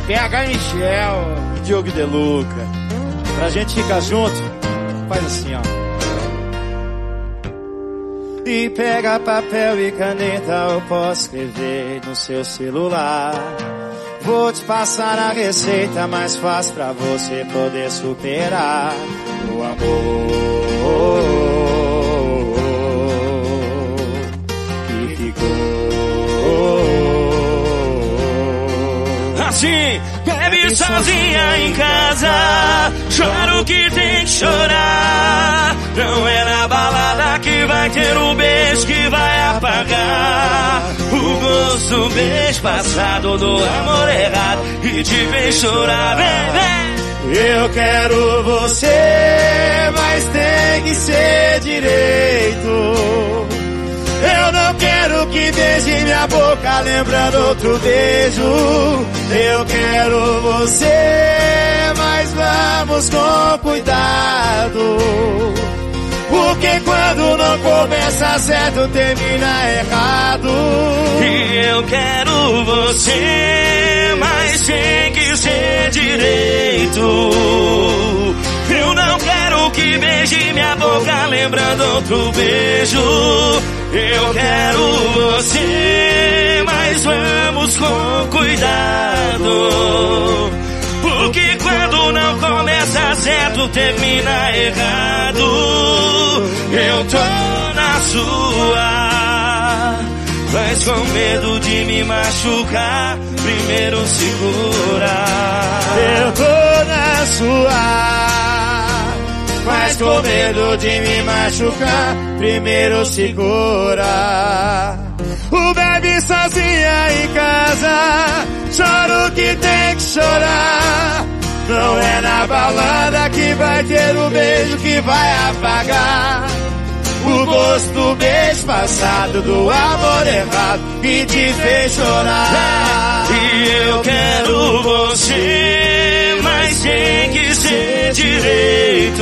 PH Michel, Diogo De Luca. Pra gente ficar junto, faz assim, ó. E pega papel e caneta, eu posso escrever no seu celular. Vou te passar a receita mais fácil pra você poder superar o amor que ficou. Assim, bebe sozinha em casa, chora o que tem que chorar. Não é na balada que vai ter um beijo que vai apagar o gosto do beijo passado, do amor errado e te fez chorar. Vem, vem. Eu quero você, mas tem que ser direito. Eu não quero que beije minha boca lembrando outro beijo. Eu quero você, mas vamos com cuidado, porque quando não começa certo termina errado. E eu quero você, mas tem que ser direito. Eu não quero que beije minha boca lembrando outro beijo. Eu quero você, mas vamos com cuidado, porque quando não começa certo termina errado. Eu tô na sua, mas com medo de me machucar, primeiro segura. Eu tô na sua, mas com medo de me machucar, primeiro segura. O bebe sozinha em casa, chora o que tem que chorar. Não é na balada que vai ter o beijo que vai apagar o gosto do beijo passado, do amor errado que te fez chorar. E eu quero você, mas tem que ser direito.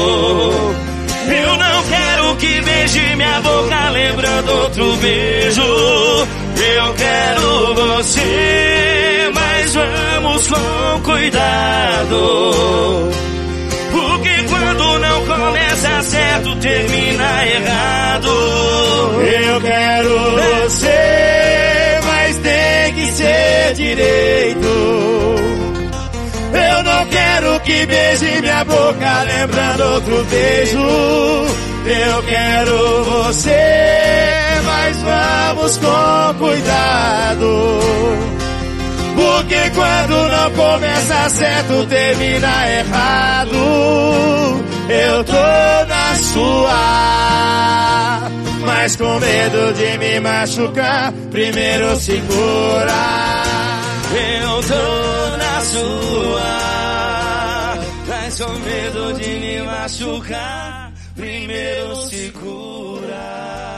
Eu não quero que beije minha boca lembrando outro beijo. Eu quero você, mas vamos com cuidado, porque quando não começa certo termina errado. Eu quero você, mas tem que ser direito. Eu não quero que beije minha boca lembrando outro beijo. Eu quero você, mas vamos com cuidado, porque quando não começa certo termina errado. Eu tô na sua, mas com medo de me machucar, primeiro segura. Eu tô na sua, mas com medo de me machucar, primeiro segura.